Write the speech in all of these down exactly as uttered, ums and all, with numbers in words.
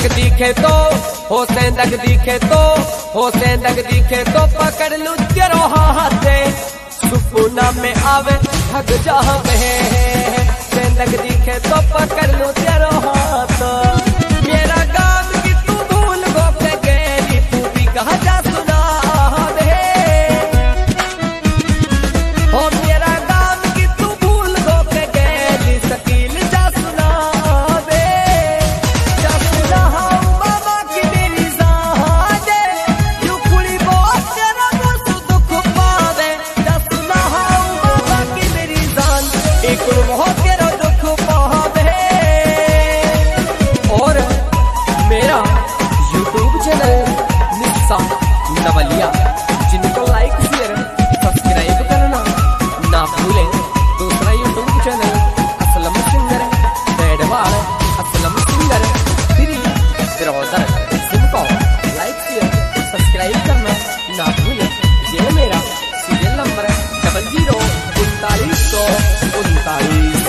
सेंदक दिखे तो हो सेंदक दिखे तो हो सेंदक दिखे तो पकड़ लू तेरो हाथे सुकूना में आवे थक जावे सेंदक दिखे तो पकड़ लू तेरो हाथ मेरा गाम की तू भूल गो के गेली तू भी कहा जा सुना दे हो मेरा गाम की तू भूल गो के गेली सकील जा सुना दे जा सुना बाबा की मेरी जादे यू कुड़ी बहुत तेरा दोस्त दुख पावे जा सुना बाबा की मेरी जान एक बहुत तेरा दुख पावे और मेरा यूट्यूब चैनल निस्सा नवलिया जिनको लाइक शेयर सब्सक्राइब करना ना भूलें। दूसरा यूट्यूब चैनल असलम सिंगर बैडवाल असलम सिंगर फ्री ब्राउजर सिमको लाइक शेयर सब्सक्राइब करना ना भूलें। ये मेरा सीरियल नंबर डबल जीरो उनतालीस सौ उनतालीस।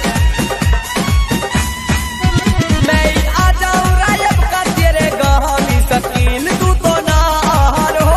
मैं आ जाऊं रायब का तेरे गामी सकील तू तो ना हो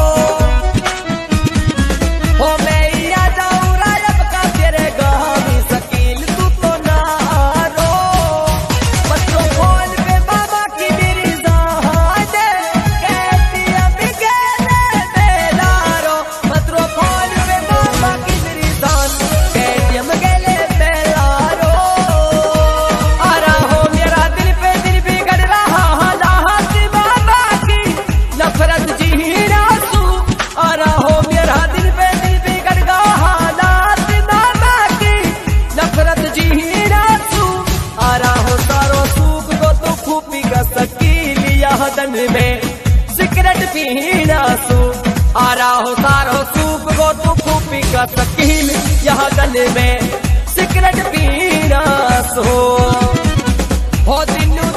हो मैं आ जाऊं रायब का तेरे गामी सकील तू तो ना रो बच्चों फोन पे बाबा की मेरी जादे कहती अभी कहने मेरा रो बच्चों फोन पे बाबा की मेरी जान कहती हम गेले मेरा रो आ रहा हो मेरा दिल पे दिल बिगड़ रहा हालात बाबा की नफरत जीना तू आ रहा हो मेरा दिल पे दिल बिगड़ गया हालात बाबा की नफरत जीना तू आ रहा हो सारो सूख को तो खूबी का सकील यह दन में सिगरेट पीना सू आ रहा हो सारो सूख को तो खूबी का सकील यह दन में सिगरेट पीना सो हो दिनू